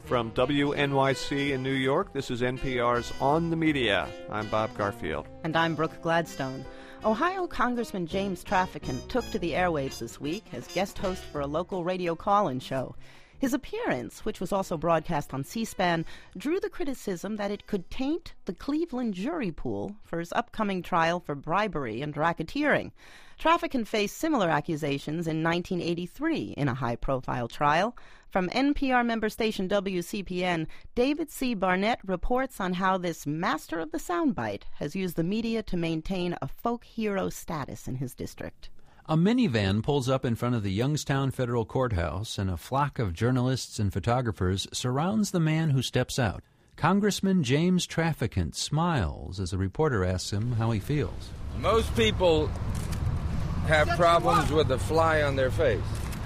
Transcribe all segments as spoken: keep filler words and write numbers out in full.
From W N Y C in New York, this is N P R's On the Media. I'm Bob Garfield. And I'm Brooke Gladstone. Ohio Congressman James Traficant took to the airwaves this week as guest host for a local radio call-in show. His appearance, which was also broadcast on C-SPAN, drew the criticism that it could taint the Cleveland jury pool for his upcoming trial for bribery and racketeering. Traficant faced similar accusations in nineteen eighty-three in a high-profile trial. From N P R member station W C P N, David C. Barnett reports on how this master of the soundbite has used the media to maintain a folk hero status in his district. A minivan pulls up in front of the Youngstown Federal Courthouse, and a flock of journalists and photographers surrounds the man who steps out. Congressman James Traficant smiles as a reporter asks him how he feels. Most people have problems with the fly on their face.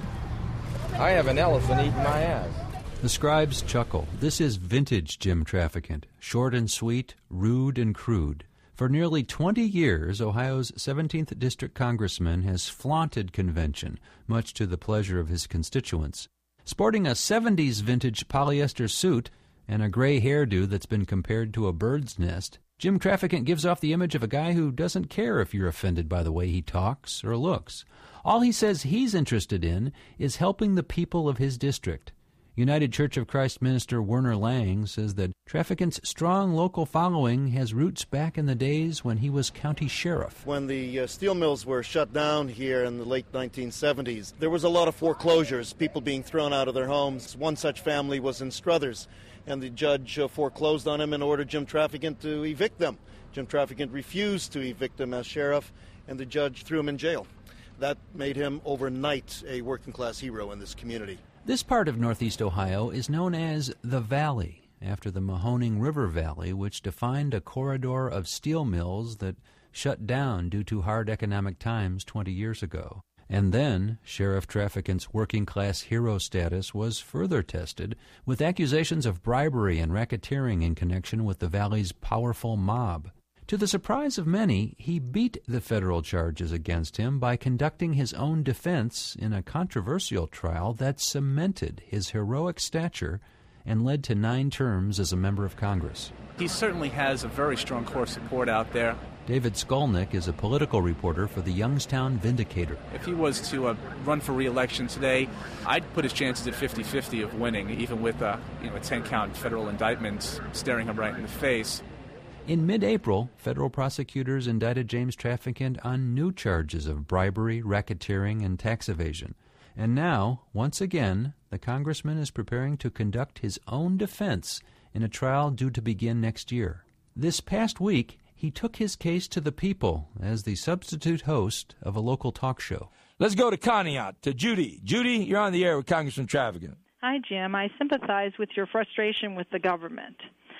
I have an elephant eating my ass. The scribes chuckle. This is vintage Jim Traficant, short and sweet, rude and crude. For nearly twenty years, Ohio's seventeenth District Congressman has flaunted convention, much to the pleasure of his constituents. Sporting a seventies vintage polyester suit and a gray hairdo that's been compared to a bird's nest, Jim Traficant gives off the image of a guy who doesn't care if you're offended by the way he talks or looks. All he says he's interested in is helping the people of his district. United Church of Christ minister Werner Lang says that Traficant's strong local following has roots back in the days when he was county sheriff. When the uh, steel mills were shut down here in the late nineteen seventies, there was a lot of foreclosures, people being thrown out of their homes. One such family was in Struthers, and the judge uh, foreclosed on him and ordered Jim Traficant to evict them. Jim Traficant refused to evict them as sheriff, and the judge threw him in jail. That made him overnight a working-class hero in this community. This part of northeast Ohio is known as the Valley, after the Mahoning River Valley, which defined a corridor of steel mills that shut down due to hard economic times twenty years ago. And then Sheriff Traficant's working-class hero status was further tested with accusations of bribery and racketeering in connection with the Valley's powerful mob. To the surprise of many, he beat the federal charges against him by conducting his own defense in a controversial trial that cemented his heroic stature and led to nine terms as a member of Congress. He certainly has a very strong core support out there. David Skolnick is a political reporter for the Youngstown Vindicator. If he was to uh, run for re-election today, I'd put his chances at fifty-fifty of winning, even with uh, you know, a ten-count federal indictment staring him right in the face. In mid-April, federal prosecutors indicted James Traficant on new charges of bribery, racketeering, and tax evasion. And now, once again, the congressman is preparing to conduct his own defense in a trial due to begin next year. This past week, he took his case to the people as the substitute host of a local talk show. Let's go to Conneaut, to Judy. Judy, you're on the air with Congressman Traficant. Hi, Jim. I sympathize with your frustration with the government.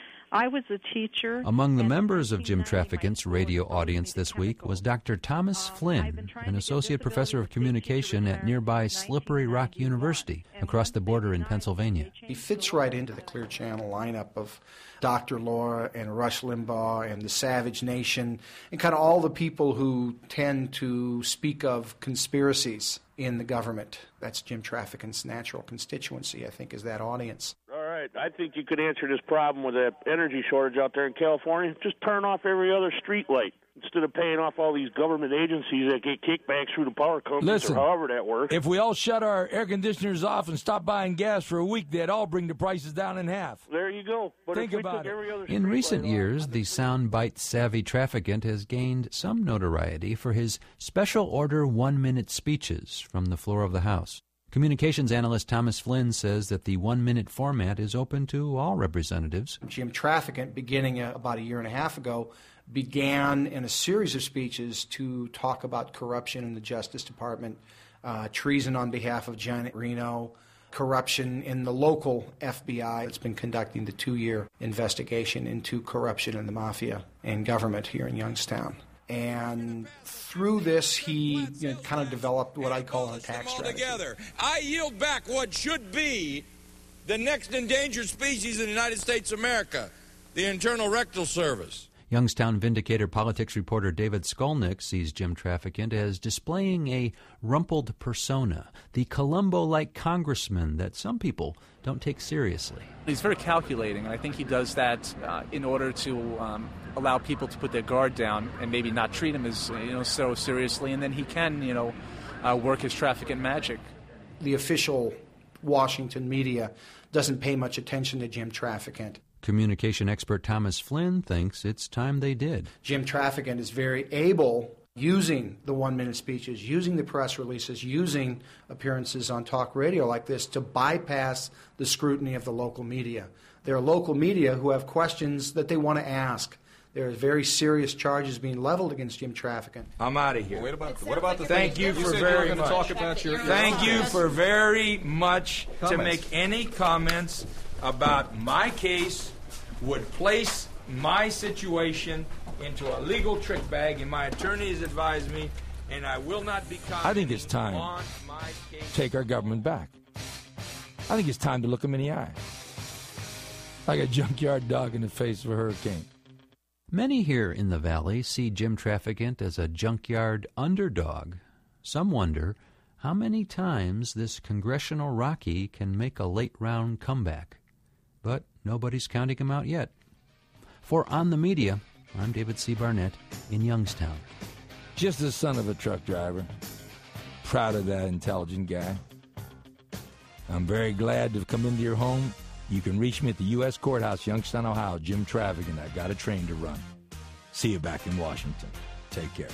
I was a teacher. Among the members of Jim Traficant's radio audience this week was Doctor Thomas Flynn, an associate professor of communication at nearby Slippery Rock University, across the border in Pennsylvania. He fits right into the Clear Channel lineup of Doctor Laura and Rush Limbaugh and the Savage Nation and kind of all the people who tend to speak of conspiracies in the government. That's Jim Traficant's natural constituency, I think, is that audience. I think you could answer this problem with the energy shortage out there in California. Just turn off every other street light instead of paying off all these government agencies that get kickbacks through the power companies. Listen, or however that works. If we all shut our air conditioners off and stop buying gas for a week, they'd all bring the prices down in half. There you go. But Think if we about took it. Every other In recent years, the soundbite-savvy Traficant has gained some notoriety for his special order one-minute speeches from the floor of the House. Communications analyst Thomas Flynn says that the one-minute format is open to all representatives. Jim Traficant, beginning about a year and a half ago, began in a series of speeches to talk about corruption in the Justice Department, uh, treason on behalf of Janet Reno, corruption in the local F B I. It's been conducting the two-year investigation into corruption in the mafia and government here in Youngstown. And through this, he you know, kind of developed what I call an attack strategy. Together. I yield back what should be the next endangered species in the United States of America, the Internal Rectal Service. Youngstown Vindicator politics reporter David Skolnick sees Jim Traficant as displaying a rumpled persona, the Columbo-like congressman that some people don't take seriously. He's very calculating, and I think he does that uh, in order to um, allow people to put their guard down and maybe not treat him as you know so seriously, and then he can you know uh, work his Traficant magic. The official Washington media doesn't pay much attention to Jim Traficant. Communication expert Thomas Flynn thinks it's time they did. Jim Traficant is very able, using the one-minute speeches, using the press releases, using appearances on talk radio like this to bypass the scrutiny of the local media. There are local media who have questions that they want to ask. There are very serious charges being leveled against Jim Traficant. I'm out of here. Well, wait about the, what about the Thank you, you for said very you were much. Talk about your, your Thank you for very much Comments. to make any comments about my case would place my situation into a legal trick bag, and my attorney has advised me, and I will not be commenting I think it's time on my case. to take our government back. I think it's time to look them in the eye. Like a junkyard dog in the face of a hurricane. Many here in the Valley see Jim Traficant as a junkyard underdog. Some wonder how many times this congressional Rocky can make a late-round comeback. But nobody's counting him out yet. For On the Media, I'm David C. Barnett in Youngstown. Just the son of a truck driver. Proud of that intelligent guy. I'm very glad to have come into your home. You can reach me at the U S Courthouse, Youngstown, Ohio. Jim Traficant. I've got a train to run. See you back in Washington. Take care.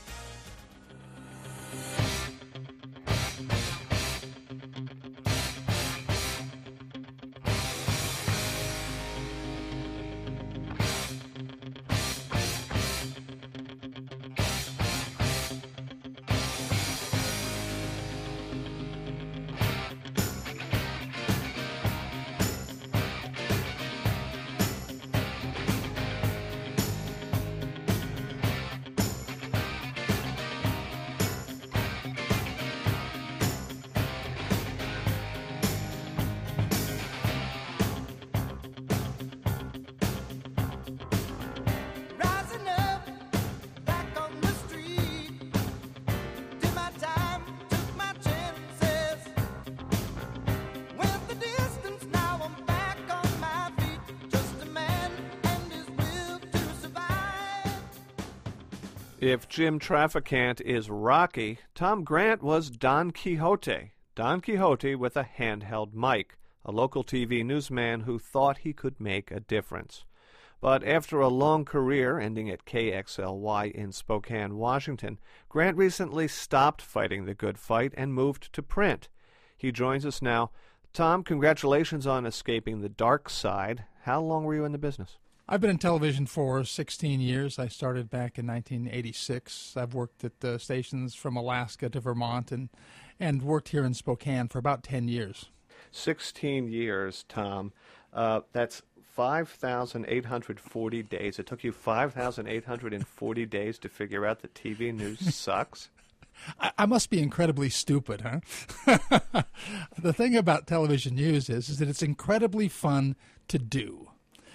If Jim Traficant is Rocky, Tom Grant was Don Quixote. Don Quixote with a handheld mic, a local T V newsman who thought he could make a difference. But after a long career ending at K X L Y in Spokane, Washington, Grant recently stopped fighting the good fight and moved to print. He joins us now. Tom, congratulations on escaping the dark side. How long were you in the business? I've been in television for sixteen years. I started back in nineteen eighty-six. I've worked at uh, stations from Alaska to Vermont and, and worked here in Spokane for about ten years. sixteen years, Tom. Uh, that's five thousand eight hundred forty days. It took you five thousand eight hundred forty days to figure out that T V news sucks? I, I must be incredibly stupid, huh? The thing about television news is, is that it's incredibly fun to do.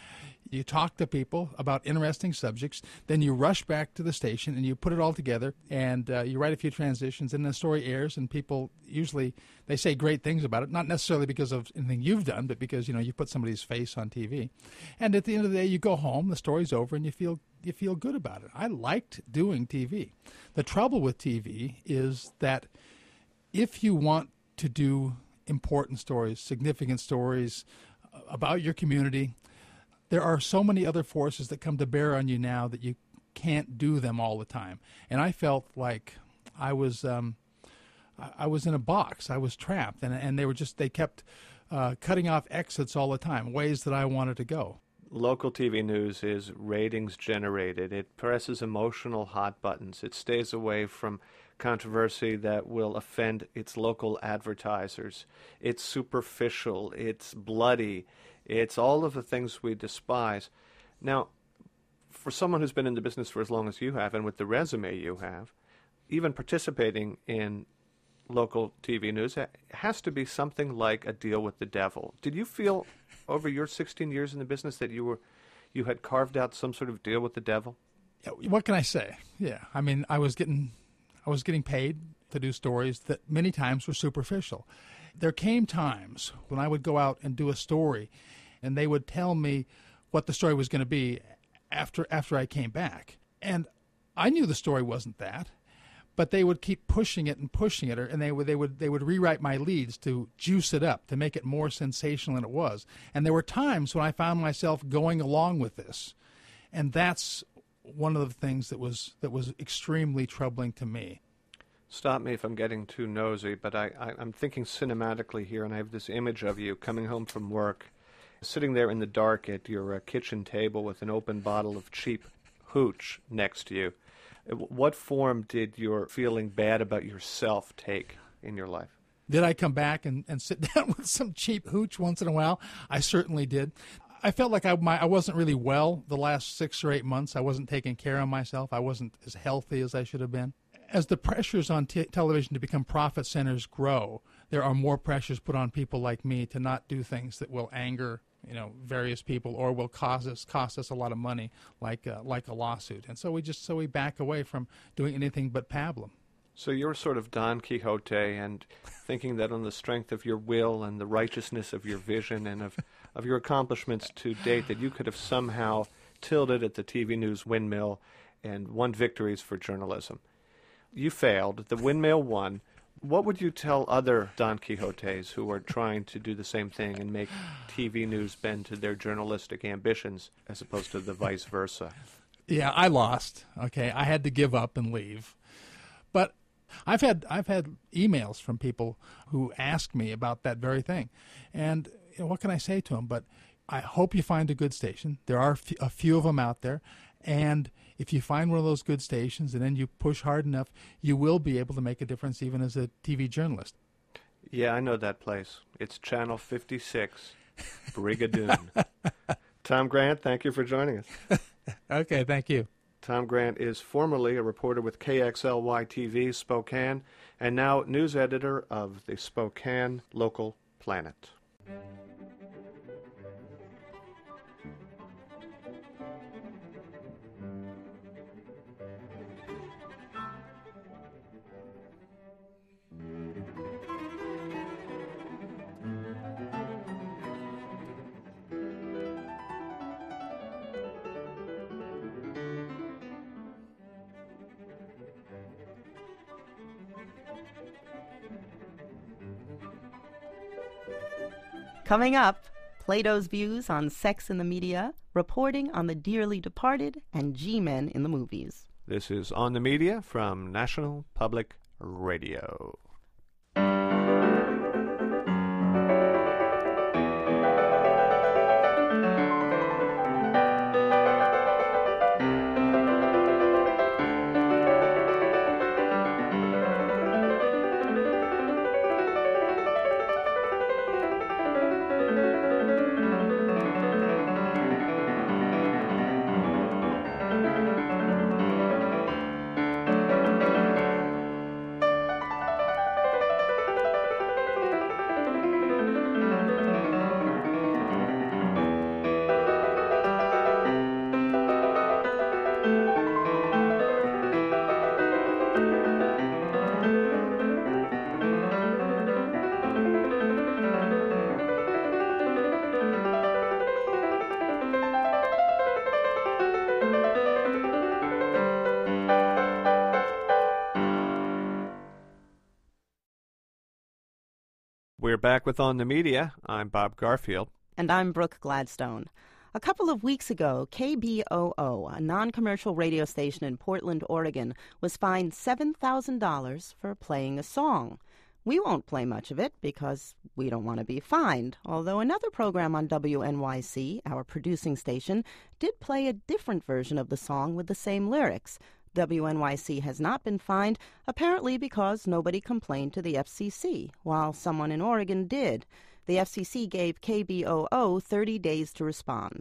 You talk to people about interesting subjects, then you rush back to the station and you put it all together, and uh, you write a few transitions, and the story airs, and people usually, they say great things about it, not necessarily because of anything you've done, but because, you know, you put somebody's face on T V. And at the end of the day, you go home, the story's over, and you feel you feel good about it. I liked doing T V. The trouble with T V is that if you want to do important stories, significant stories about your community, there are so many other forces that come to bear on you now that you can't do them all the time. And I felt like I was um, I was in a box. I was trapped, and and they were just they kept uh, cutting off exits all the time, ways that I wanted to go. Local T V news is ratings generated. It presses emotional hot buttons. It stays away from controversy that will offend its local advertisers. It's superficial. It's bloody. It's all of the things we despise. Now, for someone who's been in the business for as long as you have, and with the resume you have, even participating in local T V news has to be something like a deal with the devil. Did you feel over your sixteen years in the business that you were you had carved out some sort of deal with the devil? Yeah, what can I say? Yeah, I mean, I was getting, I was getting paid to do stories that many times were superficial. There came times when I would go out and do a story, and they would tell me what the story was going to be after after I came back. And I knew the story wasn't that, but they would keep pushing it and pushing it, and they would they would they would rewrite my leads to juice it up, to make it more sensational than it was. And there were times when I found myself going along with this, and that's one of the things that was that was extremely troubling to me. Stop me if I'm getting too nosy, but I, I, I'm thinking cinematically here, and I have this image of you coming home from work, sitting there in the dark at your uh, kitchen table with an open bottle of cheap hooch next to you. What form did your feeling bad about yourself take in your life? Did I come back and, and sit down with some cheap hooch once in a while? I certainly did. I felt like I, my, I wasn't really well the last six or eight months. I wasn't taking care of myself. I wasn't as healthy as I should have been. As the pressures on t- television to become profit centers grow, there are more pressures put on people like me to not do things that will anger, you know, various people or will cost us cost us a lot of money, like uh, like a lawsuit. And so we just so we back away from doing anything but pablum. So you're sort of Don Quixote, and thinking that on the strength of your will and the righteousness of your vision and of, of your accomplishments to date, that you could have somehow tilted at the T V news windmill and won victories for journalism. You failed. The windmill won. What would you tell other Don Quixotes who are trying to do the same thing and make T V news bend to their journalistic ambitions as opposed to the vice versa? Yeah, I lost. Okay, I had to give up and leave. But I've had I've had emails from people who ask me about that very thing, and you know, what can I say to them? But I hope you find a good station. There are a few of them out there, and if you find one of those good stations and then you push hard enough, you will be able to make a difference even as a T V journalist. Yeah, I know that place. It's Channel fifty-six, Brigadoon. Tom Grant, thank you for joining us. Okay, thank you. Tom Grant is formerly a reporter with K X L Y T V Spokane and now news editor of the Spokane Local Planet. Coming up, Plato's views on sex in the media, reporting on the dearly departed, and G-men in the movies. This is On the Media from National Public Radio. We're back with On the Media. I'm Bob Garfield. And I'm Brooke Gladstone. A couple of weeks ago, K B O O, a non-commercial radio station in Portland, Oregon, was fined seven thousand dollars for playing a song. We won't play much of it because we don't want to be fined, although another program on W N Y C, our producing station, did play a different version of the song with the same lyrics. W N Y C has not been fined, apparently because nobody complained to the F C C, while someone in Oregon did. The F C C gave K B O O thirty days to respond.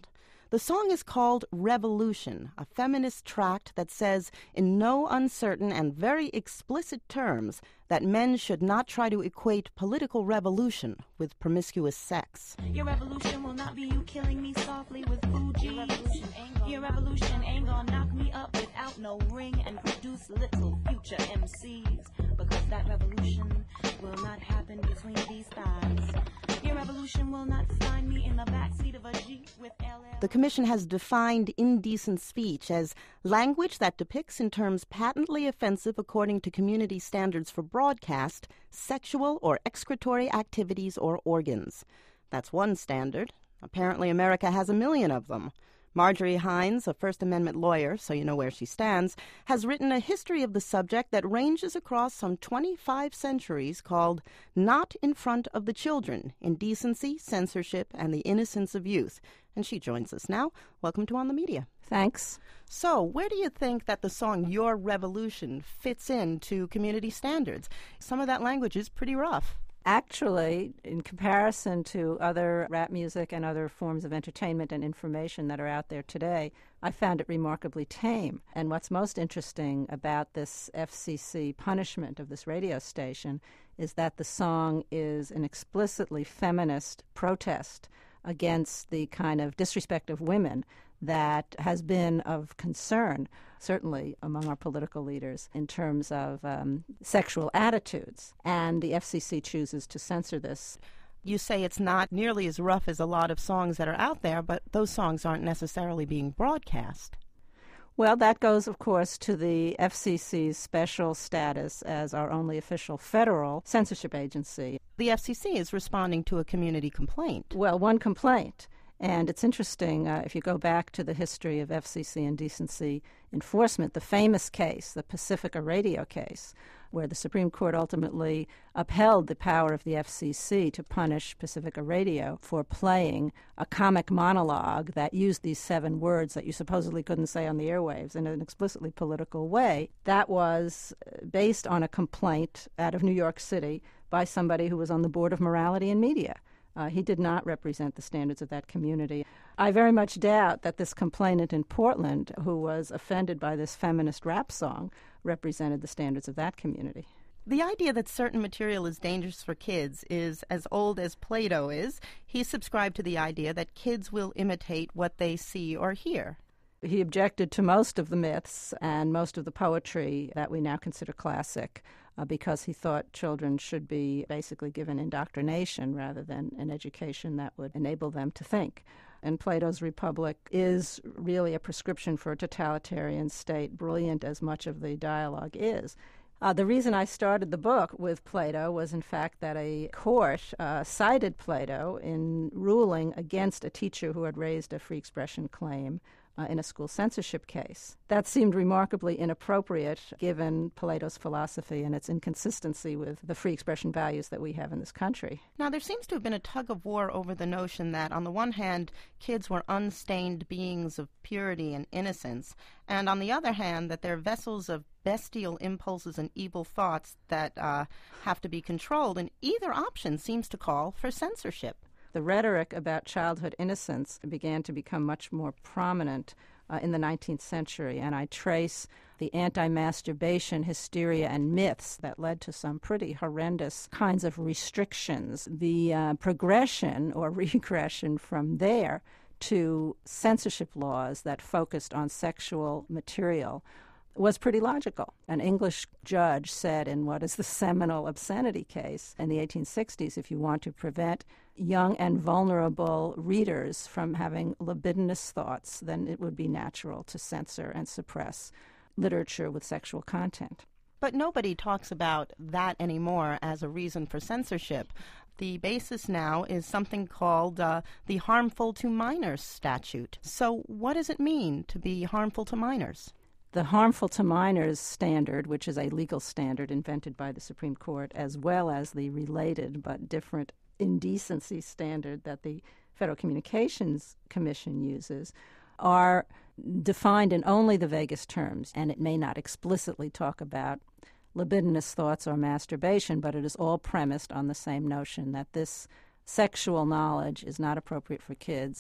The song is called Revolution, a feminist tract that says in no uncertain and very explicit terms that men should not try to equate political revolution with promiscuous sex. Your revolution will not be you killing me softly with Fuji. Your revolution ain't gonna, Your revolution ain't gonna knock me up without no ring and produce little future M Cs. Because that revolution will not happen between these thighs. Your revolution will not find me in the backseat of a Jeep with L L. The Commission has defined indecent speech as language that depicts in terms patently offensive according to community standards for broadcast, sexual or excretory activities or organs. That's one standard. Apparently America has a million of them. Marjorie Hines, a First Amendment lawyer, so you know where she stands, has written a history of the subject that ranges across some twenty-five centuries called Not in Front of the Children, Indecency, Censorship, and the Innocence of Youth. And she joins us now. Welcome to On the Media. Thanks. So, where do you think that the song Your Revolution fits into community standards? Some of that language is pretty rough. Actually, in comparison to other rap music and other forms of entertainment and information that are out there today, I found it remarkably tame. And what's most interesting about this F C C punishment of this radio station is that the song is an explicitly feminist protest against the kind of disrespect of women that has been of concern, certainly among our political leaders, in terms of um, sexual attitudes. And the F C C chooses to censor this. You say it's not nearly as rough as a lot of songs that are out there, but those songs aren't necessarily being broadcast. Well, that goes, of course, to the F C C's special status as our only official federal censorship agency. The F C C is responding to a community complaint. Well, one complaint. And it's interesting, uh, if you go back to the history of F C C indecency enforcement, the famous case, the Pacifica Radio case, where the Supreme Court ultimately upheld the power of the F C C to punish Pacifica Radio for playing a comic monologue that used these seven words that you supposedly couldn't say on the airwaves in an explicitly political way. That was based on a complaint out of New York City by somebody who was on the Board of Morality and Media. Uh, he did not represent the standards of that community. I very much doubt that this complainant in Portland, who was offended by this feminist rap song, represented the standards of that community. The idea that certain material is dangerous for kids is as old as Plato is. He subscribed to the idea that kids will imitate what they see or hear. He objected to most of the myths and most of the poetry that we now consider classic uh, because he thought children should be basically given indoctrination rather than an education that would enable them to think. And Plato's Republic is really a prescription for a totalitarian state, brilliant as much of the dialogue is. Uh, the reason I started the book with Plato was, in fact, that a court uh, cited Plato in ruling against a teacher who had raised a free expression claim Uh, in a school censorship case. That seemed remarkably inappropriate given Plato's philosophy and its inconsistency with the free expression values that we have in this country. Now, there seems to have been a tug of war over the notion that, on the one hand, kids were unstained beings of purity and innocence, and on the other hand, that they're vessels of bestial impulses and evil thoughts that uh, have to be controlled, and either option seems to call for censorship. The rhetoric about childhood innocence began to become much more prominent uh, in the nineteenth century, and I trace the anti-masturbation hysteria and myths that led to some pretty horrendous kinds of restrictions. The uh, progression or regression from there to censorship laws that focused on sexual material was pretty logical. An English judge said in what is the seminal obscenity case in the eighteen sixties, if you want to prevent young and vulnerable readers from having libidinous thoughts, then it would be natural to censor and suppress literature with sexual content. But nobody talks about that anymore as a reason for censorship. The basis now is something called uh, the Harmful to Minors statute. So what does it mean to be harmful to minors? The harmful to minors standard, which is a legal standard invented by the Supreme Court, as well as the related but different indecency standard that the Federal Communications Commission uses, are defined in only the vaguest terms, and it may not explicitly talk about libidinous thoughts or masturbation, but it is all premised on the same notion that this sexual knowledge is not appropriate for kids.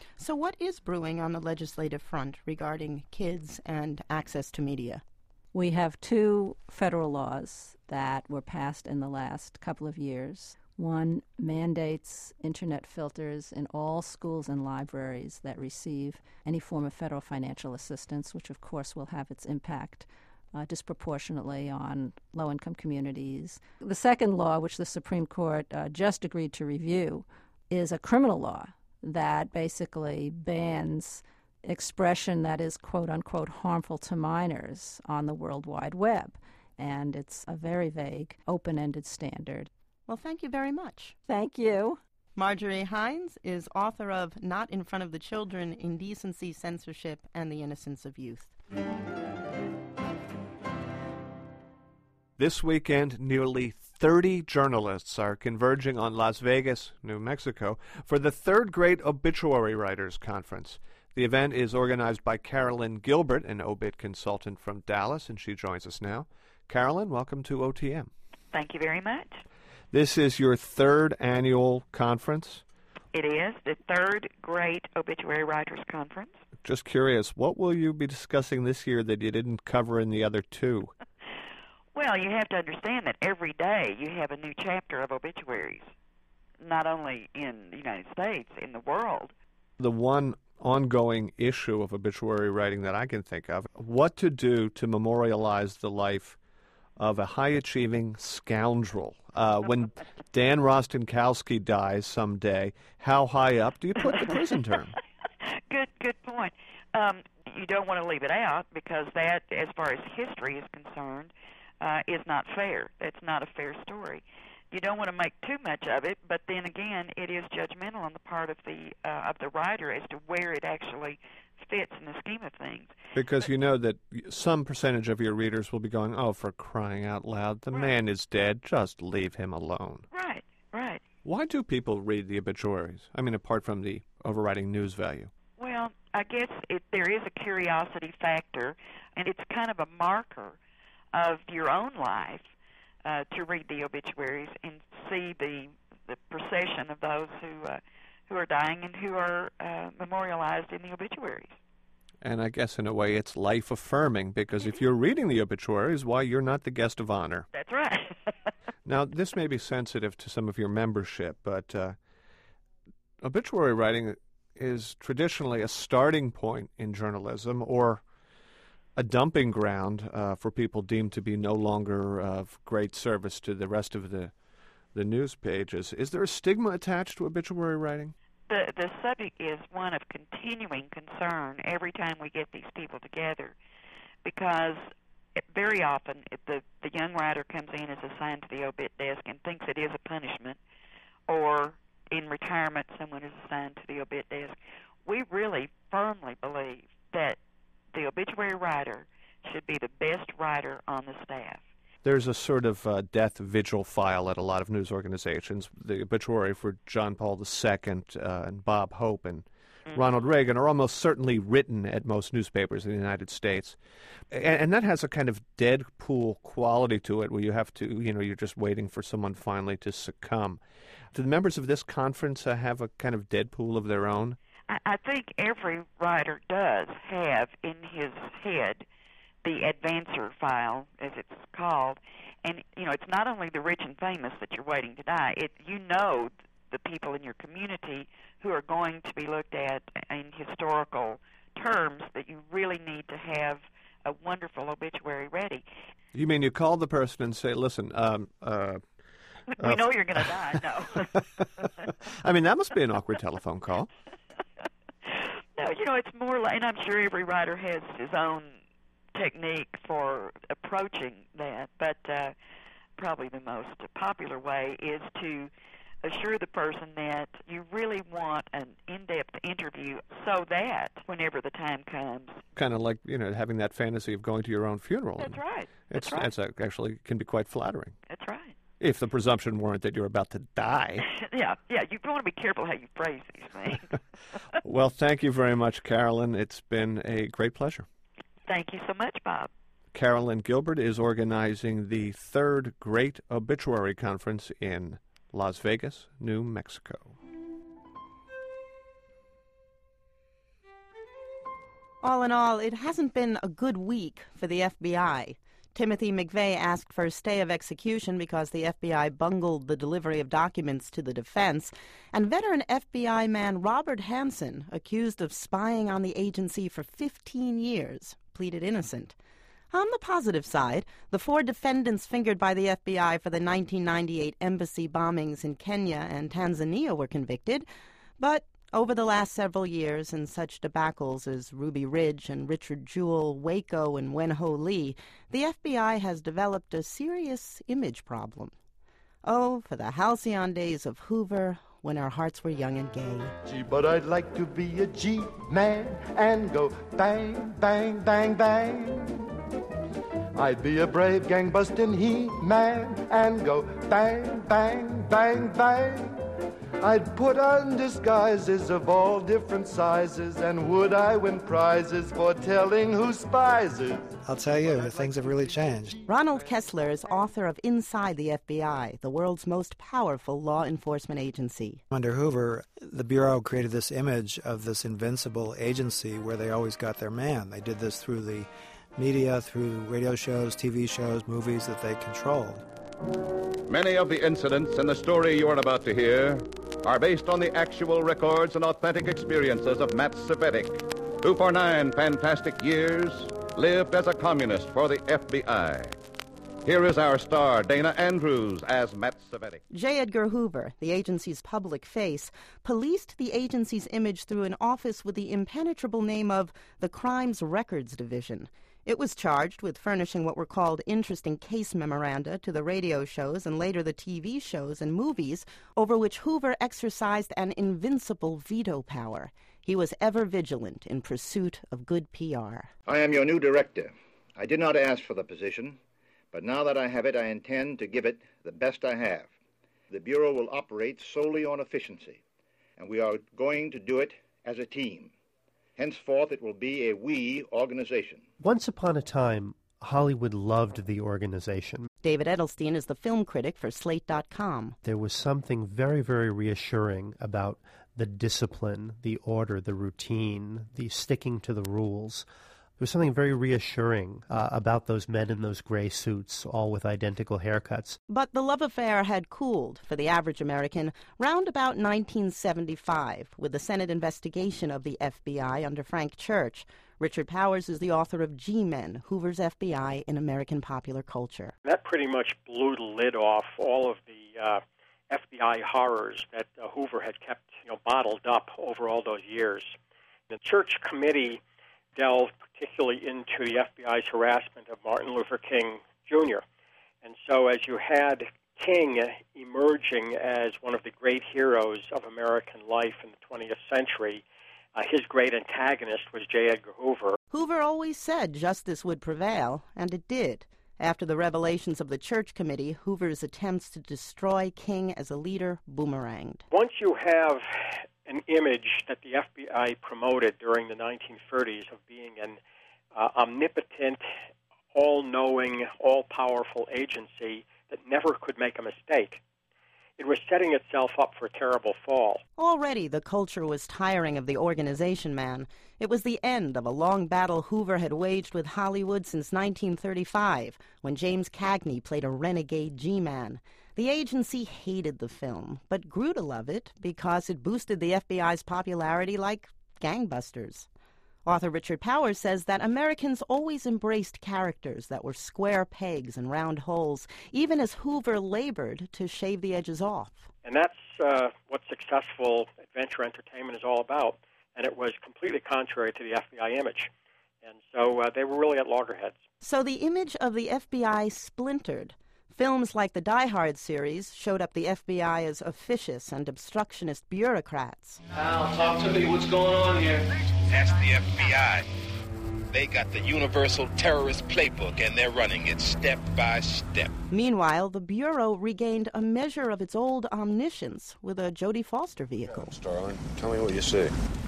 So what is brewing on the legislative front regarding kids and access to media? We have two federal laws that were passed in the last couple of years. One mandates internet filters in all schools and libraries that receive any form of federal financial assistance, which of course will have its impact uh, disproportionately on low-income communities. The second law, which the Supreme Court uh, just agreed to review, is a criminal law that basically bans expression that is quote-unquote harmful to minors on the World Wide Web. And it's a very vague, open-ended standard. Well, thank you very much. Thank you. Marjorie Hines is author of Not in Front of the Children, Indecency, Censorship, and the Innocence of Youth. This weekend, nearly thirty journalists are converging on Las Vegas, New Mexico, for the third Great Obituary Writers Conference. The event is organized by Carolyn Gilbert, an obit consultant from Dallas, and she joins us now. Carolyn, welcome to O T M. Thank you very much. This is your third annual conference? It is, the third Great Obituary Writers Conference. Just curious, what will you be discussing this year that you didn't cover in the other two? Well, you have to understand that every day you have a new chapter of obituaries, not only in the United States, in the world. The one ongoing issue of obituary writing that I can think of, what to do to memorialize the life of a high-achieving scoundrel. Uh, when Dan Rostenkowski dies someday, how high up do you put the prison term? Good, good point. Um, you don't want to leave it out because that, as far as history is concerned, uh, is not fair. It's not a fair story. You don't want to make too much of it, but then again, it is judgmental on the part of the uh, of the writer as to where it actually fits in the scheme of things. Because but, you know that some percentage of your readers will be going, oh, for crying out loud, the right. man is dead, just leave him alone. Right, right. Why do people read the obituaries? I mean, apart from the overriding news value. Well, I guess it, there is a curiosity factor, and it's kind of a marker of your own life uh, to read the obituaries and see the the procession of those who uh, who are dying and who are uh, memorialized in the obituaries. And I guess in a way it's life-affirming, because if you're reading the obituaries, why, you're not the guest of honor. That's right. Now, this may be sensitive to some of your membership, but uh, obituary writing is traditionally a starting point in journalism, or a dumping ground uh, for people deemed to be no longer of great service to the rest of the the news pages. Is there a stigma attached to obituary writing? The the subject is one of continuing concern every time we get these people together, because it, very often it, the the young writer comes in, is assigned to the obit desk, and thinks it is a punishment, or in retirement someone is assigned to the obit desk. We really firmly believe that the obituary writer should be the best writer on the staff. There's a sort of uh, death vigil file at a lot of news organizations. The obituary for John Paul the Second uh, and Bob Hope and mm-hmm. Ronald Reagan are almost certainly written at most newspapers in the United States. And, and that has a kind of Deadpool quality to it, where you have to, you know, you're just waiting for someone finally to succumb. Do the members of this conference uh, have a kind of Deadpool of their own? I, I think every writer does have in his head the advancer file, as it's called, and you know it's not only the rich and famous that you're waiting to die. It you know the people in your community who are going to be looked at in historical terms that you really need to have a wonderful obituary ready. You mean you call the person and say, "Listen, um, uh, we uh, know you're going to die." No. I mean, that must be an awkward telephone call. No, you know it's more like, and I'm sure every writer has his own technique for approaching that, but uh, probably the most popular way is to assure the person that you really want an in-depth interview, so that whenever the time comes, kind of like, you know, having that fantasy of going to your own funeral. That's right. It's, That's right. It's a, actually can be quite flattering. That's right. If the presumption weren't that you're about to die. yeah, yeah. You want to be careful how you phrase these things. Well, thank you very much, Carolyn. It's been a great pleasure. Thank you so much, Bob. Carolyn Gilbert is organizing the third Great Obituary Conference in Las Vegas, New Mexico. All in all, it hasn't been a good week for the F B I. Timothy McVeigh asked for a stay of execution because the F B I bungled the delivery of documents to the defense, and veteran F B I man Robert Hansen, accused of spying on the agency for fifteen years, pleaded innocent. On the positive side, the four defendants fingered by the F B I for the nineteen ninety-eight embassy bombings in Kenya and Tanzania were convicted, but over the last several years, in such debacles as Ruby Ridge and Richard Jewell, Waco and Wen Ho Lee, the F B I has developed a serious image problem. Oh, for the halcyon days of Hoover, when our hearts were young and gay. Gee, but I'd like to be a G-man and go bang, bang, bang, bang. I'd be a brave gang-bustin' he-man and go bang, bang, bang, bang. I'd put on disguises of all different sizes, and would I win prizes for telling who spies is? I'll tell you, things have really changed. Ronald Kessler is author of Inside the F B I, the world's most powerful law enforcement agency. Under Hoover, the Bureau created this image of this invincible agency where they always got their man. They did this through the media, through radio shows, T V shows, movies that they controlled. Many of the incidents in the story you are about to hear are based on the actual records and authentic experiences of Matt Cvetic, who for nine fantastic years lived as a communist for the F B I. Here is our star, Dana Andrews, as Matt Cvetic. J. Edgar Hoover, the agency's public face, policed the agency's image through an office with the impenetrable name of the Crimes Records Division. It was charged with furnishing what were called interesting case memoranda to the radio shows and later the T V shows and movies over which Hoover exercised an invincible veto power. He was ever vigilant in pursuit of good P R. I am your new director. I did not ask for the position, but now that I have it, I intend to give it the best I have. The Bureau will operate solely on efficiency, and we are going to do it as a team. Henceforth, it will be a we organization. Once upon a time, Hollywood loved the organization. David Edelstein is the film critic for Slate dot com. There was something very, very reassuring about the discipline, the order, the routine, the sticking to the rules. There was something very reassuring uh, about those men in those gray suits, all with identical haircuts. But the love affair had cooled for the average American round about nineteen seventy-five with the Senate investigation of the F B I under Frank Church. Richard Powers is the author of G-Men, Hoover's F B I in American Popular Culture. That pretty much blew the lid off all of the uh, F B I horrors that uh, Hoover had kept, you know, bottled up over all those years. The Church Committee delved particularly into the F B I's harassment of Martin Luther King, Junior And so as you had King emerging as one of the great heroes of American life in the twentieth century, uh, his great antagonist was J. Edgar Hoover. Hoover always said justice would prevail, and it did. After the revelations of the Church Committee, Hoover's attempts to destroy King as a leader boomeranged. Once you have an image that the F B I promoted during the nineteen thirties of being an uh, omnipotent, all-knowing, all-powerful agency that never could make a mistake, it was setting itself up for a terrible fall. Already the culture was tiring of the organization man. It was the end of a long battle Hoover had waged with Hollywood since nineteen thirty-five, when James Cagney played a renegade G-man. The agency hated the film, but grew to love it because it boosted the F B I's popularity like gangbusters. Author Richard Powers says that Americans always embraced characters that were square pegs and round holes, even as Hoover labored to shave the edges off. And that's uh, what successful adventure entertainment is all about, and it was completely contrary to the F B I image. And so uh, they were really at loggerheads. So the image of the F B I splintered. Films like the Die Hard series showed up the F B I as officious and obstructionist bureaucrats. Al, talk to me. What's going on here? That's the F B I. They got the universal terrorist playbook, and they're running it step by step. Meanwhile, the Bureau regained a measure of its old omniscience with a Jodie Foster vehicle. Yeah, Starling, tell me what you see.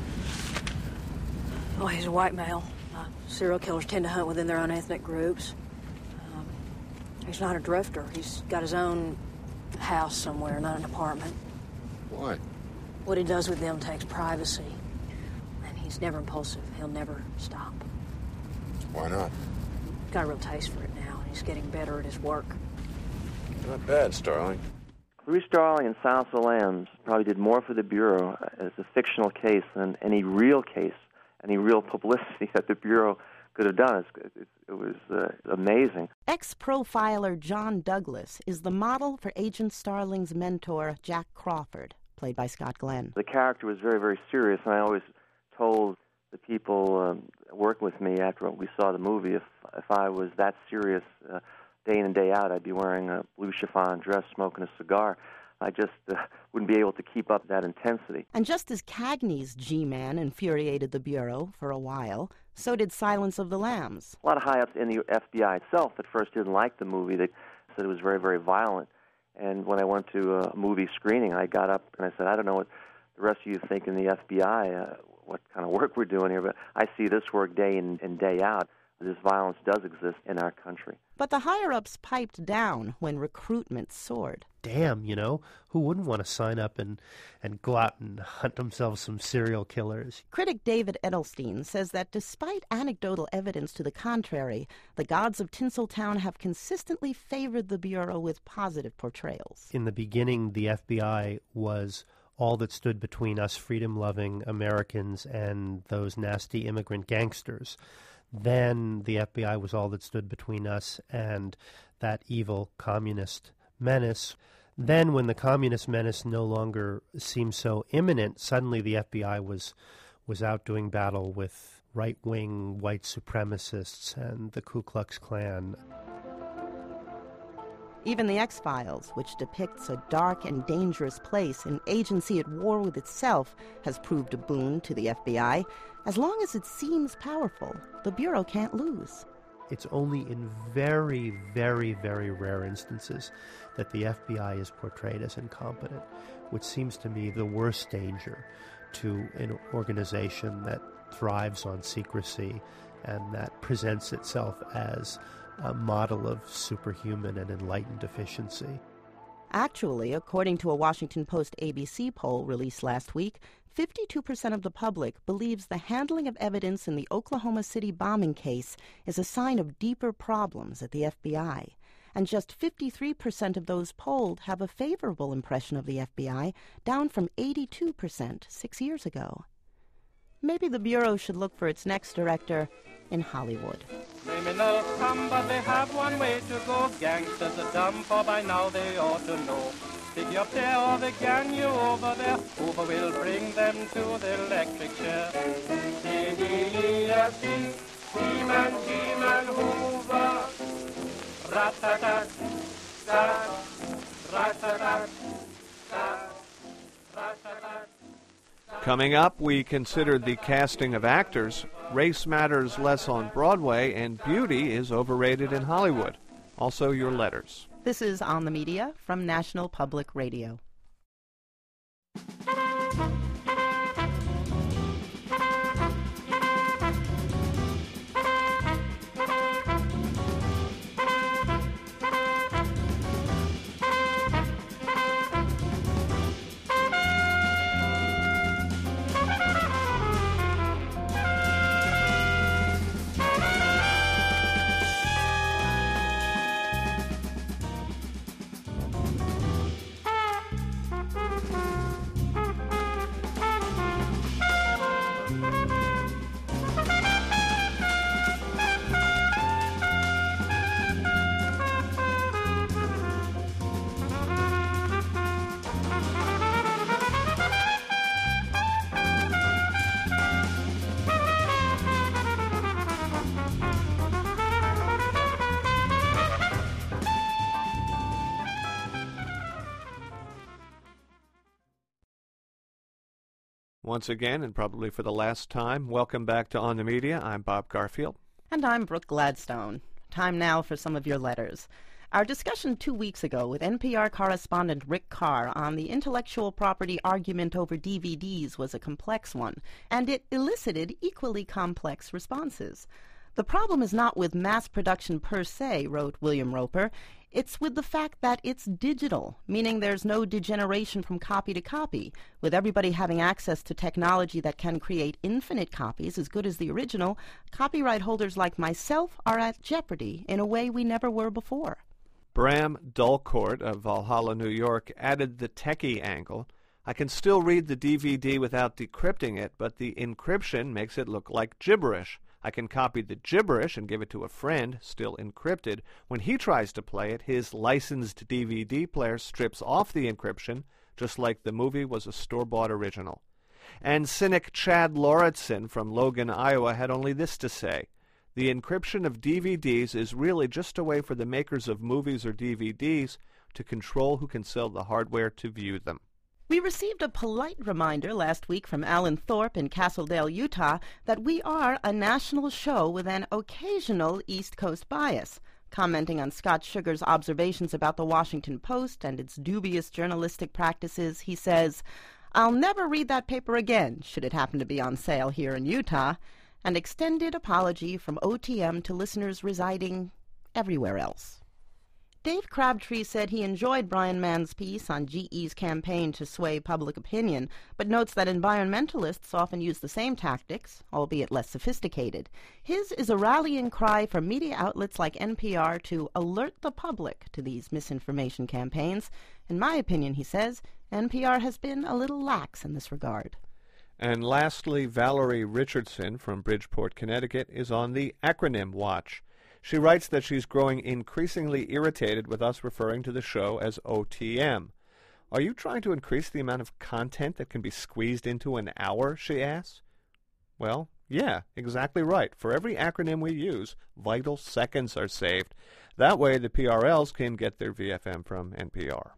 Well, he's a white male. Uh, serial killers tend to hunt within their own ethnic groups. He's not a drifter. He's got his own house somewhere, not an apartment. Why? What he does with them takes privacy. And he's never impulsive. He'll never stop. Why not? He's got a real taste for it now, and he's getting better at his work. Not bad, Starling. Clarice Starling and Silence of the Lambs probably did more for the Bureau as a fictional case than any real case, any real publicity that the Bureau could have done. It, it, it was uh, amazing. Ex-profiler John Douglas is the model for Agent Starling's mentor, Jack Crawford, played by Scott Glenn. The character was very, very serious, and I always told the people um, working with me after we saw the movie, if if I was that serious uh, day in and day out, I'd be wearing a blue chiffon dress, smoking a cigar. I just uh, wouldn't be able to keep up that intensity. And just as Cagney's G-Man infuriated the Bureau for a while, so did Silence of the Lambs. A lot of high-ups in the F B I itself at first didn't like the movie. They said it was very, very violent. And when I went to a movie screening, I got up and I said, I don't know what the rest of you think in the F B I, uh, what kind of work we're doing here, but I see this work day in and day out. This violence does exist in our country. But the higher-ups piped down when recruitment soared. Damn, you know, who wouldn't want to sign up and, and go out and hunt themselves some serial killers? Critic David Edelstein says that despite anecdotal evidence to the contrary, the gods of Tinseltown have consistently favored the Bureau with positive portrayals. In the beginning, the F B I was all that stood between us freedom-loving Americans and those nasty immigrant gangsters. Then the F B I was all that stood between us and that evil communist menace. Then when the communist menace no longer seemed so imminent, suddenly the F B I was was out doing battle with right-wing white supremacists and the Ku Klux Klan. Even The X-Files, which depicts a dark and dangerous place, an agency at war with itself, has proved a boon to the F B I. As long as it seems powerful, the Bureau can't lose. It's only in very, very, very rare instances that the F B I is portrayed as incompetent, which seems to me the worst danger to an organization that thrives on secrecy and that presents itself as a model of superhuman and enlightened efficiency. Actually, according to a Washington Post A B C poll released last week, fifty-two percent of the public believes the handling of evidence in the Oklahoma City bombing case is a sign of deeper problems at the F B I. And just fifty-three percent of those polled have a favorable impression of the F B I, down from eighty-two percent six years ago. Maybe the Bureau should look for its next director in Hollywood. Criminals come, but they have one way to go. Gangsters are dumb, for by now they ought to know. Pick you up there or they gang you over there. Hoover will bring them to the electric chair. D D E F G, He-Man, He-Man, Hoover. Rat-tat-tat, tat, rat-tat-tat, tat, rat-tat-tat. Coming up, we considered the casting of actors. Race matters less on Broadway, and beauty is overrated in Hollywood. Also, your letters. This is On the Media from National Public Radio. Once again, and probably for the last time, welcome back to On the Media. I'm Bob Garfield. And I'm Brooke Gladstone. Time now for some of your letters. Our discussion two weeks ago with N P R correspondent Rick Carr on the intellectual property argument over D V Ds was a complex one, and it elicited equally complex responses. The problem is not with mass production per se, wrote William Roper. It's with the fact that it's digital, meaning there's no degeneration from copy to copy. With everybody having access to technology that can create infinite copies as good as the original, copyright holders like myself are at jeopardy in a way we never were before. Bram Dulcourt of Valhalla, New York, added the techie angle. I can still read the D V D without decrypting it, but the encryption makes it look like gibberish. I can copy the gibberish and give it to a friend, still encrypted. When he tries to play it, his licensed D V D player strips off the encryption, just like the movie was a store-bought original. And cynic Chad Lauritsen from Logan, Iowa, had only this to say. The encryption of D V Ds is really just a way for the makers of movies or D V Ds to control who can sell the hardware to view them. We received a polite reminder last week from Alan Thorpe in Castledale, Utah, that we are a national show with an occasional East Coast bias. Commenting on Scott Sugar's observations about the Washington Post and its dubious journalistic practices, he says, "I'll never read that paper again, should it happen to be on sale here in Utah," an extended apology from O T M to listeners residing everywhere else. Dave Crabtree said he enjoyed Brian Mann's piece on G E's campaign to sway public opinion, but notes that environmentalists often use the same tactics, albeit less sophisticated. His is a rallying cry for media outlets like N P R to alert the public to these misinformation campaigns. In my opinion, he says, N P R has been a little lax in this regard. And lastly, Valerie Richardson from Bridgeport, Connecticut, is on the acronym watch. She writes that she's growing increasingly irritated with us referring to the show as O T M. Are you trying to increase the amount of content that can be squeezed into an hour, she asks? Well, yeah, exactly right. For every acronym we use, vital seconds are saved. That way the P R Ls can get their V F M from N P R.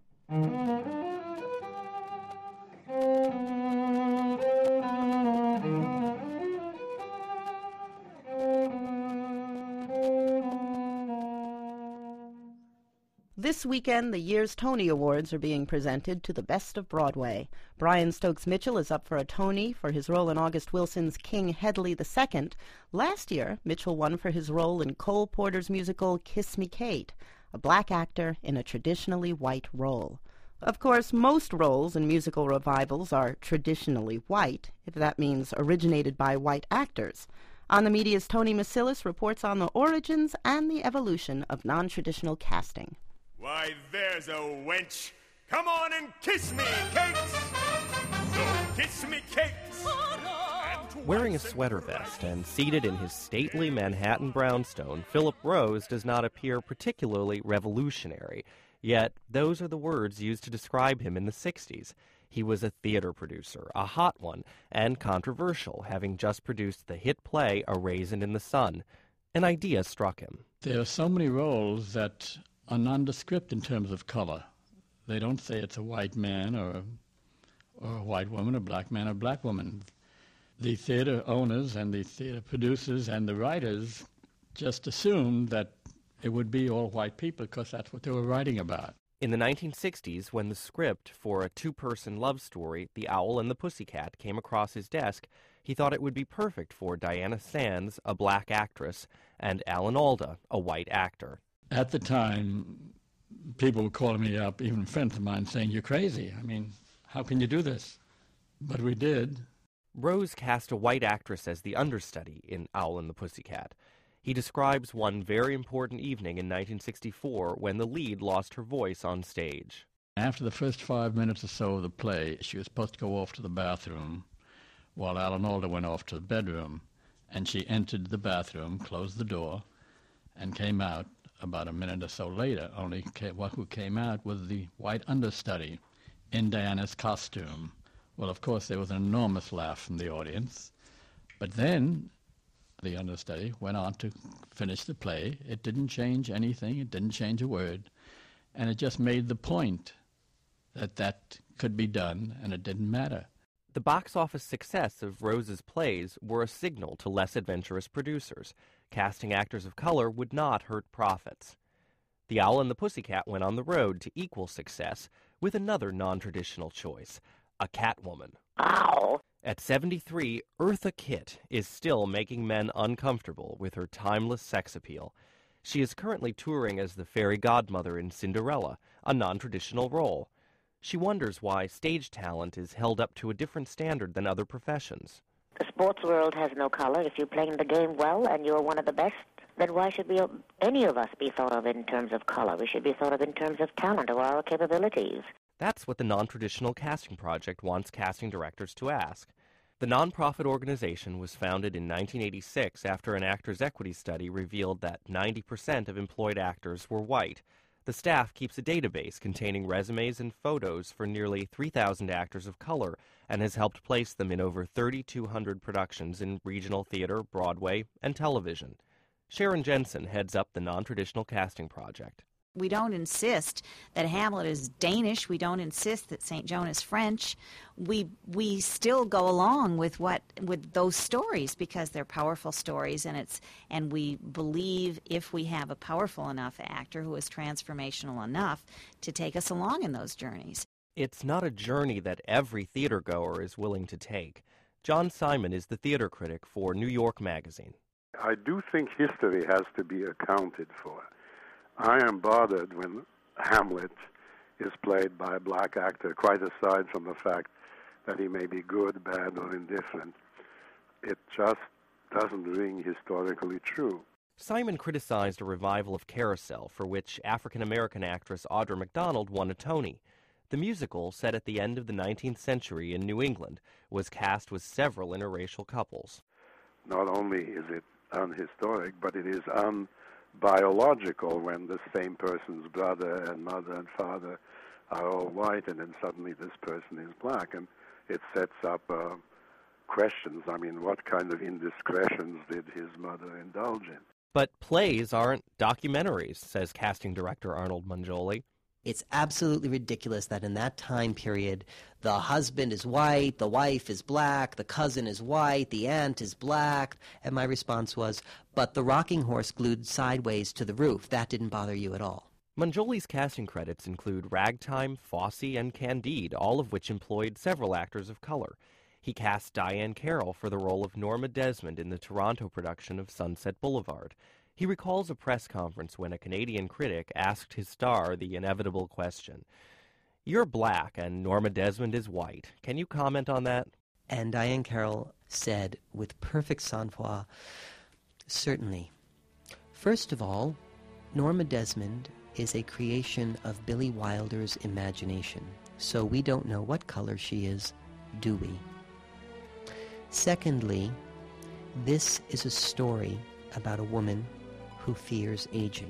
This weekend, the year's Tony Awards are being presented to the best of Broadway. Brian Stokes Mitchell is up for a Tony for his role in August Wilson's King Hedley the Second. Last year, Mitchell won for his role in Cole Porter's musical Kiss Me Kate, a black actor in a traditionally white role. Of course, most roles in musical revivals are traditionally white, if that means originated by white actors. On the Media's Tony Masilis reports on the origins and the evolution of non-traditional casting. Why, there's a wench. Come on and kiss me, Kate. So kiss me, Kate. Wearing a sweater vest and seated in his stately Manhattan brownstone, Philip Rose does not appear particularly revolutionary. Yet, those are the words used to describe him in the sixties. He was a theater producer, a hot one, and controversial, having just produced the hit play A Raisin in the Sun. An idea struck him. There are so many roles that are nondescript in terms of color. They don't say it's a white man or a, or a white woman, a black man or a black woman. The theater owners and the theater producers and the writers just assumed that it would be all white people because that's what they were writing about. In the nineteen sixties, when the script for a two-person love story, The Owl and the Pussycat, came across his desk, he thought it would be perfect for Diana Sands, a black actress, and Alan Alda, a white actor. At the time, people were calling me up, even friends of mine, saying, "You're crazy. I mean, how can you do this?" But we did. Rose cast a white actress as the understudy in Owl and the Pussycat. He describes one very important evening in nineteen sixty-four when the lead lost her voice on stage. After the first five minutes or so of the play, she was supposed to go off to the bathroom while Alan Alda went off to the bedroom, and she entered the bathroom, closed the door, and came out about a minute or so later. Only what who came out was the white understudy in Diana's costume. Well, of course, there was an enormous laugh from the audience. But then the understudy went on to finish the play. It didn't change anything. It didn't change a word. And it just made the point that that could be done, and it didn't matter. The box office success of Rose's plays were a signal to less adventurous producers. Casting actors of color would not hurt profits. The Owl and the Pussycat went on the road to equal success with another non-traditional choice, a Catwoman. Ow! At seventy-three, Eartha Kitt is still making men uncomfortable with her timeless sex appeal. She is currently touring as the fairy godmother in Cinderella, a non-traditional role. She wonders why stage talent is held up to a different standard than other professions. The sports world has no color. If you're playing the game well and you're one of the best, then why should we, any of us be thought of in terms of color? We should be thought of in terms of talent or our capabilities. That's what the Non-Traditional Casting Project wants casting directors to ask. The nonprofit organization was founded in nineteen eighty-six after an actors' equity study revealed that ninety percent of employed actors were white. The staff keeps a database containing resumes and photos for nearly three thousand actors of color and has helped place them in over thirty-two hundred productions in regional theater, Broadway, and television. Sharon Jensen heads up the Non-Traditional Casting Project. We don't insist that Hamlet is Danish. We don't insist that Saint Joan is French. We we still go along with what with those stories because they're powerful stories, and it's and we believe if we have a powerful enough actor who is transformational enough to take us along in those journeys. It's not a journey that every theater goer is willing to take. John Simon is the theater critic for New York Magazine. I do think history has to be accounted for. I am bothered when Hamlet is played by a black actor, quite aside from the fact that he may be good, bad, or indifferent. It just doesn't ring historically true. Simon criticized a revival of Carousel, for which African-American actress Audra McDonald won a Tony. The musical, set at the end of the nineteenth century in New England, was cast with several interracial couples. Not only is it unhistoric, but it is un. biological when the same person's brother and mother and father are all white and then suddenly this person is black. And it sets up uh, questions. I mean, what kind of indiscretions did his mother indulge in? But plays aren't documentaries, says casting director Arnold Mangioli. It's absolutely ridiculous that in that time period, the husband is white, the wife is black, the cousin is white, the aunt is black. And my response was, but the rocking horse glued sideways to the roof, that didn't bother you at all. Mangioli's casting credits include Ragtime, Fosse, and Candide, all of which employed several actors of color. He cast Diane Carroll for the role of Norma Desmond in the Toronto production of Sunset Boulevard. He recalls a press conference when a Canadian critic asked his star the inevitable question, "You're black and Norma Desmond is white. Can you comment on that?" And Diane Carroll said with perfect sang-froid, "Certainly. First of all, Norma Desmond is a creation of Billy Wilder's imagination, so we don't know what color she is, do we? Secondly, this is a story about a woman who fears aging.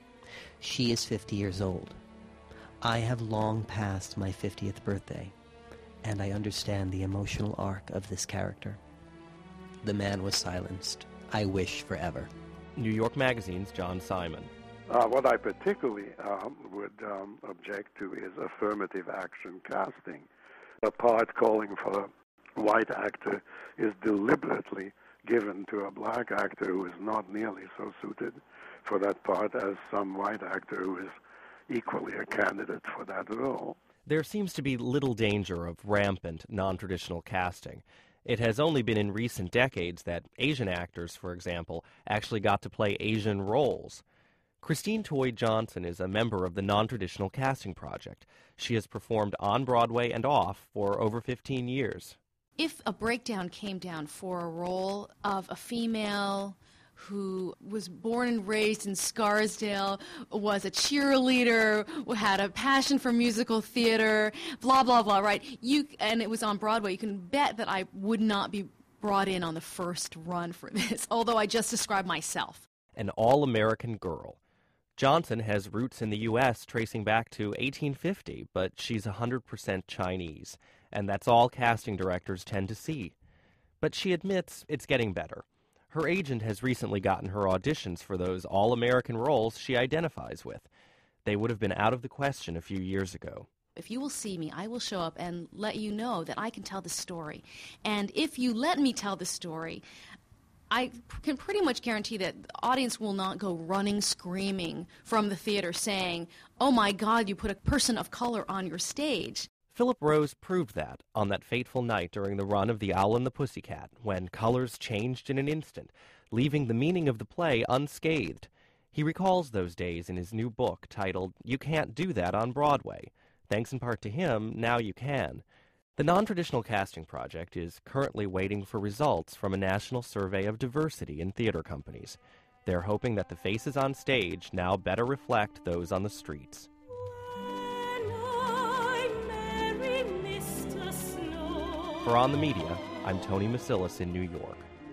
She is fifty years old. I have long passed my fiftieth birthday, and I understand the emotional arc of this character." The man was silenced. I wish forever. New York Magazine's John Simon. Uh, what I particularly um, would um, object to is affirmative action casting. The part calling for a white actor is deliberately given to a black actor who is not nearly so suited for that part as some white actor who is equally a candidate for that role. There seems to be little danger of rampant non-traditional casting. It has only been in recent decades that Asian actors, for example, actually got to play Asian roles. Christine Toy Johnson is a member of the Non-Traditional Casting Project. She has performed on Broadway and off for over fifteen years. If a breakdown came down for a role of a female who was born and raised in Scarsdale, was a cheerleader, had a passion for musical theater, blah, blah, blah, right? You, and it was on Broadway, you can bet that I would not be brought in on the first run for this, although I just described myself. An all-American girl. Johnson has roots in the U S tracing back to eighteen fifty, but she's one hundred percent Chinese, and that's all casting directors tend to see. But she admits it's getting better. Her agent has recently gotten her auditions for those all-American roles she identifies with. They would have been out of the question a few years ago. If you will see me, I will show up and let you know that I can tell the story. And if you let me tell the story, I can pretty much guarantee that the audience will not go running, screaming from the theater saying, "Oh my God, you put a person of color on your stage." Philip Rose proved that on that fateful night during the run of The Owl and the Pussycat, when colors changed in an instant, leaving the meaning of the play unscathed. He recalls those days in his new book titled You Can't Do That on Broadway. Thanks in part to him, now you can. The non-traditional casting project is currently waiting for results from a national survey of diversity in theater companies. They're hoping that the faces on stage now better reflect those on the streets. For On the Media, I'm Tony Masilis in New York.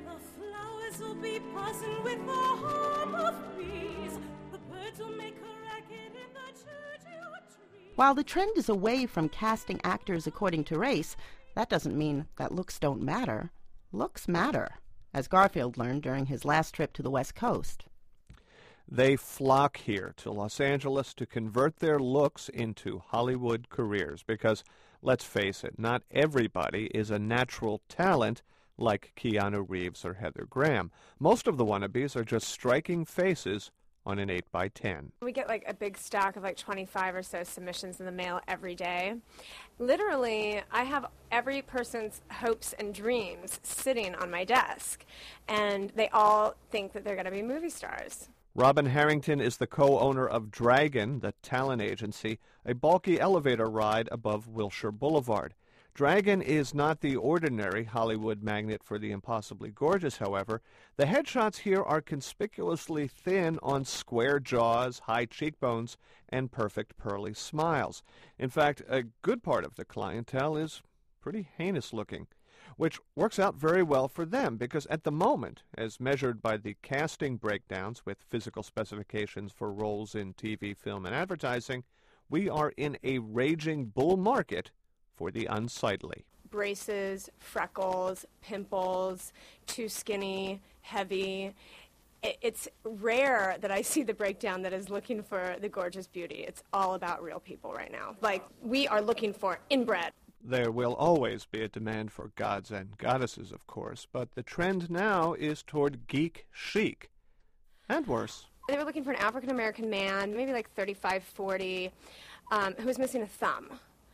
While the trend is away from casting actors according to race, that doesn't mean that looks don't matter. Looks matter, as Garfield learned during his last trip to the West Coast. They flock here to Los Angeles to convert their looks into Hollywood careers because, let's face it, not everybody is a natural talent like Keanu Reeves or Heather Graham. Most of the wannabes are just striking faces on an eight by ten. We get like a big stack of like twenty-five or so submissions in the mail every day. Literally, I have every person's hopes and dreams sitting on my desk, and they all think that they're going to be movie stars. Robin Harrington is the co-owner of Dragon, the talent agency, a bulky elevator ride above Wilshire Boulevard. Dragon is not the ordinary Hollywood magnet for the impossibly gorgeous, however. The headshots here are conspicuously thin on square jaws, high cheekbones, and perfect pearly smiles. In fact, a good part of the clientele is pretty heinous looking, which works out very well for them because at the moment, as measured by the casting breakdowns with physical specifications for roles in T V, film, and advertising, we are in a raging bull market for the unsightly. Braces, freckles, pimples, too skinny, heavy. It's rare that I see the breakdown that is looking for the gorgeous beauty. It's all about real people right now. Like, we are looking for inbred. There will always be a demand for gods and goddesses, of course, but the trend now is toward geek chic. And worse. They were looking for an African-American man, maybe like thirty-five, forty, um, who was missing a thumb.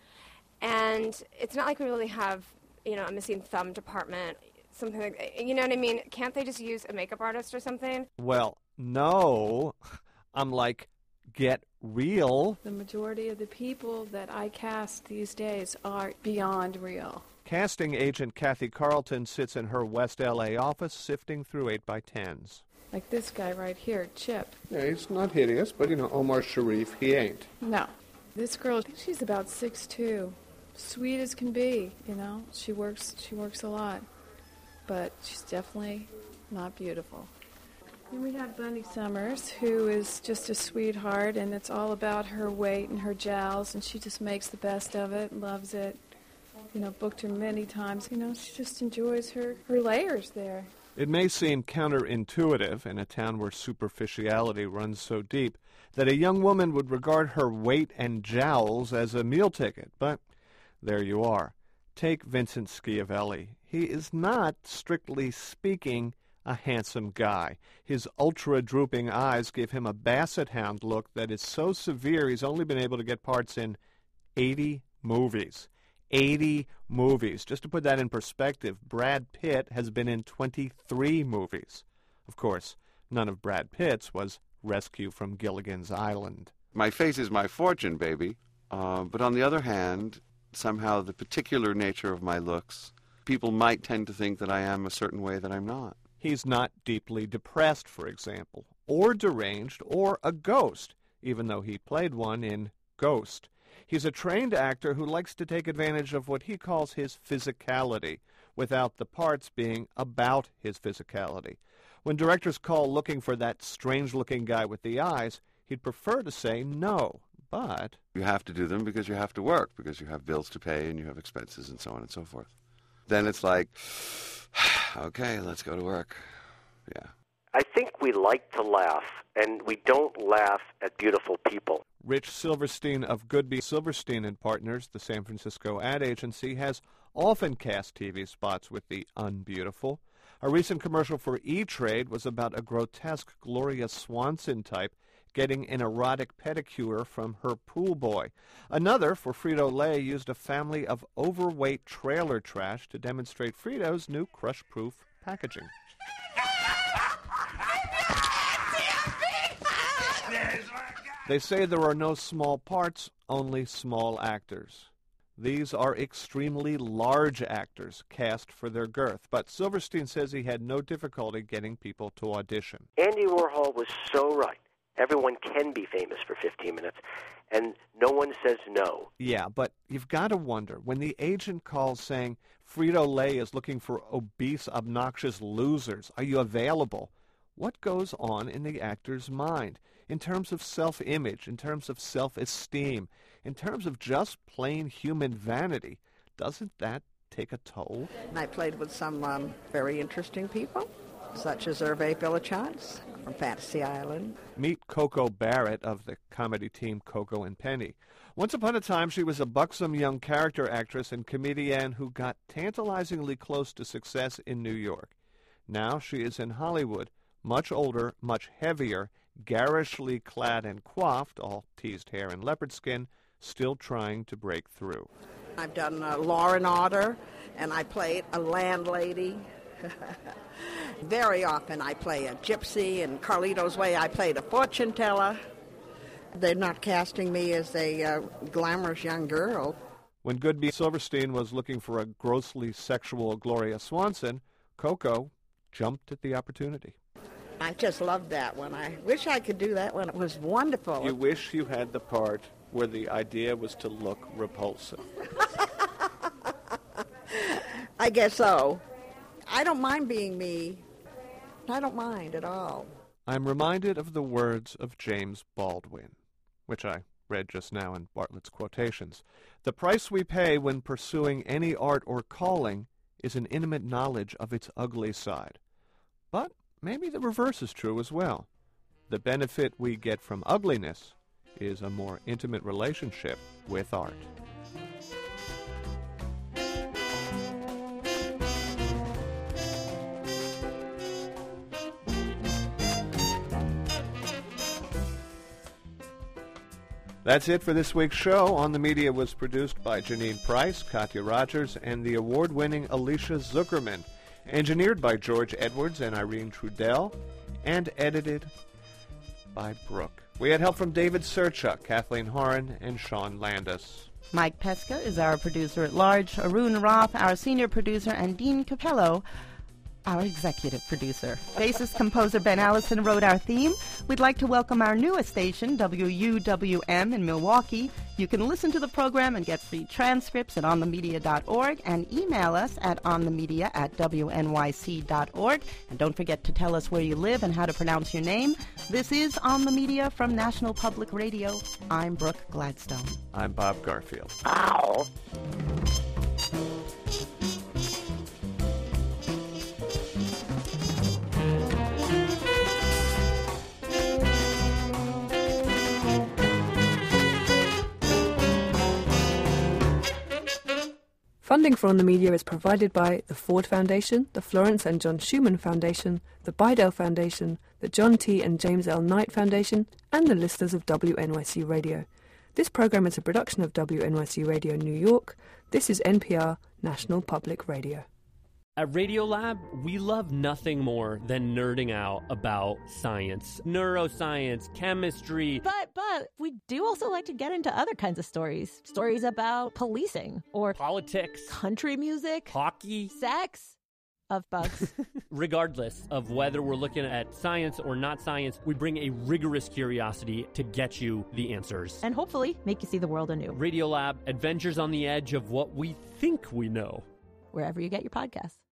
And it's not like we really have, you know, a missing thumb department, something like that. You know what I mean? Can't they just use a makeup artist or something? Well, no. I'm like, get real. The majority of the people that I cast these days are beyond real. Casting agent Kathy Carlton sits in her West L A office sifting through eight by tens. Like this guy right here, Chip. Yeah, he's not hideous, but, you know, Omar Sharif, he ain't. No. This girl, I think she's about six two. Sweet as can be, you know. She works she works a lot. But she's definitely not beautiful. And we have Bunny Summers, who is just a sweetheart, and it's all about her weight and her jowls, and she just makes the best of it, loves it. You know, booked her many times. You know, she just enjoys her, her layers there. It may seem counterintuitive in a town where superficiality runs so deep that a young woman would regard her weight and jowls as a meal ticket, but there you are. Take Vincent Schiavelli. He is not, strictly speaking, a handsome guy. His ultra-drooping eyes give him a basset hound look that is so severe he's only been able to get parts in eighty movies. eighty movies. Just to put that in perspective, Brad Pitt has been in twenty-three movies. Of course, none of Brad Pitt's was Rescue from Gilligan's Island. My face is my fortune, baby. Uh, but on the other hand, somehow the particular nature of my looks, people might tend to think that I am a certain way that I'm not. He's not deeply depressed, for example, or deranged, or a ghost, even though he played one in Ghost. He's a trained actor who likes to take advantage of what he calls his physicality, without the parts being about his physicality. When directors call looking for that strange-looking guy with the eyes, he'd prefer to say no, but... You have to do them because you have to work, because you have bills to pay and you have expenses and so on and so forth. Then it's like, okay, let's go to work. Yeah. I think we like to laugh, and we don't laugh at beautiful people. Rich Silverstein of Goodby Silverstein and Partners, the San Francisco ad agency, has often cast T V spots with the unbeautiful. A recent commercial for E-Trade was about a grotesque Gloria Swanson type getting an erotic pedicure from her pool boy. Another, for Frito-Lay, used a family of overweight trailer trash to demonstrate Frito's new crush-proof packaging. They say there are no small parts, only small actors. These are extremely large actors cast for their girth, but Silverstein says he had no difficulty getting people to audition. Andy Warhol was so right. Everyone can be famous for fifteen minutes, and no one says no. Yeah, but you've got to wonder, when the agent calls saying, Frito-Lay is looking for obese, obnoxious losers, are you available? What goes on in the actor's mind, in terms of self-image, in terms of self-esteem, in terms of just plain human vanity? Doesn't that take a toll? And I played with some um, very interesting people, such as Hervé Villechance from Fantasy Island. Meet Coco Barrett of the comedy team Coco and Penny. Once upon a time, she was a buxom young character actress and comedienne who got tantalizingly close to success in New York. Now she is in Hollywood, much older, much heavier, garishly clad and coiffed, all teased hair and leopard skin, still trying to break through. I've done uh, Law and Order, and I played a landlady. Very often I play a gypsy. In Carlito's Way, I played a fortune teller. They're not casting me as a uh, glamorous young girl. When Goodby Silverstein was looking for a grossly sexual Gloria Swanson, Coco jumped at the opportunity. I just loved that one. I wish I could do that one. It was wonderful. You wish you had the part where the idea was to look repulsive. I guess so. I don't mind being me. I don't mind at all. I'm reminded of the words of James Baldwin, which I read just now in Bartlett's quotations. The price we pay when pursuing any art or calling is an intimate knowledge of its ugly side. But maybe the reverse is true as well. The benefit we get from ugliness is a more intimate relationship with art. That's it for this week's show. On the Media was produced by Janine Price, Katya Rogers, and the award-winning Alicia Zuckerman. Engineered by George Edwards and Irene Trudell, and edited by Brooke. We had help from David Serchuk, Kathleen Horan, and Sean Landis. Mike Pesca is our producer at large, Arun Roth, our senior producer, and Dean Capello, our executive producer. Bassist composer Ben Allison wrote our theme. We'd like to welcome our newest station, W U W M in Milwaukee. You can listen to the program and get free transcripts at on the media dot org and email us at onthemedia at w n y c dot org. And don't forget to tell us where you live and how to pronounce your name. This is On the Media from National Public Radio. I'm Brooke Gladstone. I'm Bob Garfield. Ow. Funding for On the Media is provided by the Ford Foundation, the Florence and John Schumann Foundation, the Bidell Foundation, the John T. and James L. Knight Foundation, and the listeners of W N Y C Radio. This program is a production of W N Y C Radio New York. This is N P R, National Public Radio. At Radiolab, we love nothing more than nerding out about science, neuroscience, chemistry. But, but, we do also like to get into other kinds of stories. Stories about policing or politics, country music, hockey, sex, of bugs. Regardless of whether we're looking at science or not science, we bring a rigorous curiosity to get you the answers. And hopefully make you see the world anew. Radiolab, adventures on the edge of what we think we know. Wherever you get your podcasts.